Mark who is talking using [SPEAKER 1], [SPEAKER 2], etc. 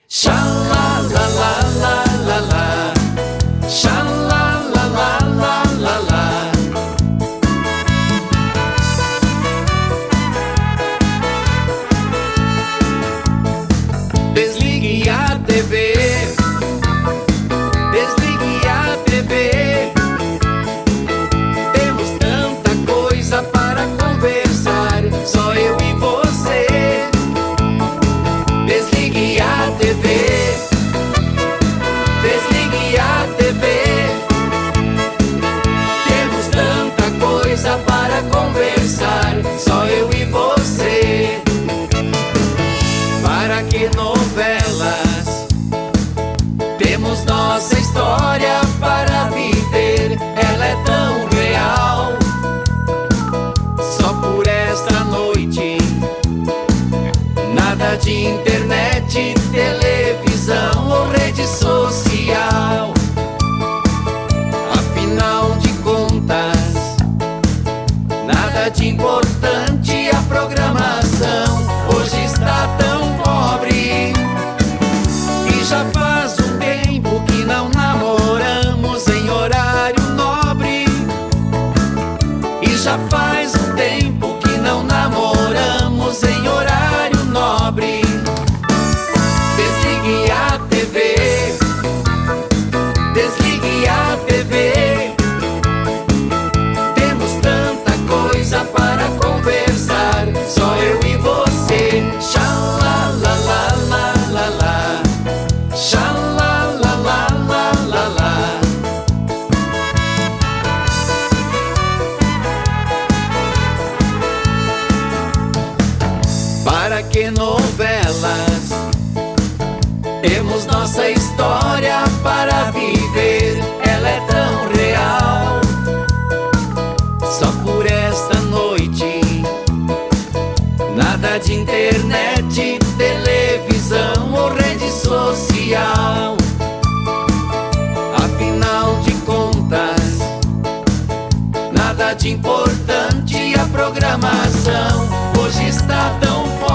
[SPEAKER 1] Sha la la la la la la. Sha la la la la la la. Desligue a TV. Desligue a TV. Temos tanta coisa para conversar, só eu e você. Desligue a TV. Desligue a TV. Temos tanta coisa para conversar, só eu e você. Para que novelas? Temos nossa história para viver. Ela é tão real. Só por esta noite. Nada de internet, televisão ou rede social. Afinal de contas, nada de importante a programação. Hoje está tão pobre. E já faz um tempo que não namoramos em horário nobre. E já faz um tempo que não namoramos em horário nobre. Desligue a TV. Desligue a TV. Temos tanta coisa para conversar, só eu e você. Sha la la la la la la. Sha la la la la la la. Para que novelas? Temos nossa história para viver. Ela é tão real. Só por esta noite. Nada de internet, televisão ou rede social. Afinal de contas, nada de importante a programação. Hoje está tão